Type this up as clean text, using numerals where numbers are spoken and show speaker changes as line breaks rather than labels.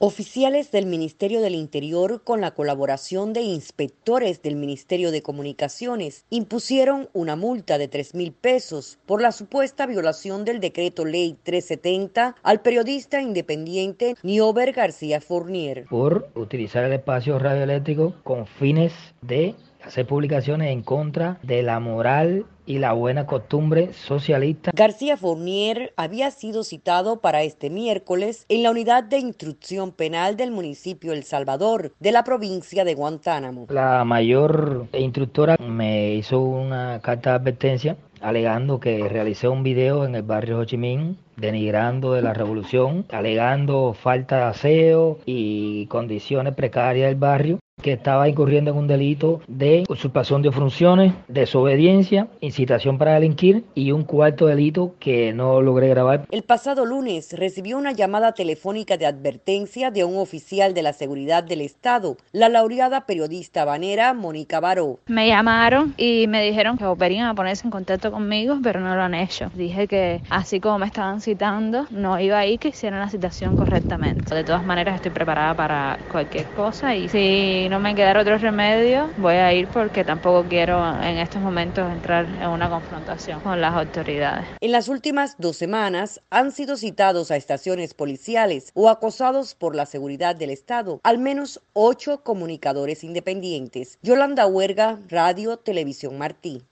Oficiales del Ministerio del Interior, con la colaboración de inspectores del Ministerio de Comunicaciones, impusieron una multa de 3.000 pesos por la supuesta violación del decreto ley 370 al periodista independiente Niober García Fournier.
Por utilizar el espacio radioeléctrico con fines de hacer publicaciones en contra de la moral y la buena costumbre socialista.
García Fournier había sido citado para este miércoles en la unidad de instrucción penal del municipio El Salvador, de la provincia de Guantánamo.
La mayor instructora me hizo una carta de advertencia alegando que realicé un video en el barrio Ho Chi Minh denigrando de la revolución, alegando falta de aseo y condiciones precarias del barrio, que estaba incurriendo en un delito de usurpación de funciones, desobediencia, incitación para delinquir y un cuarto delito que no logré grabar.
El pasado lunes recibió una llamada telefónica de advertencia de un oficial de la seguridad del Estado, la laureada periodista habanera Mónica Baró.
Me llamaron y me dijeron que volverían a ponerse en contacto conmigo, pero no lo han hecho. Dije que así como me estaban citando, no iba a ir, que hicieran la citación correctamente. De todas maneras estoy preparada para cualquier cosa y si no me quedara otro remedio, voy a ir porque tampoco quiero en estos momentos entrar en una confrontación con las autoridades.
En las últimas 2 semanas han sido citados a estaciones policiales o acosados por la seguridad del Estado al menos 8 comunicadores independientes. Yolanda Huerga, Radio Televisión Martí.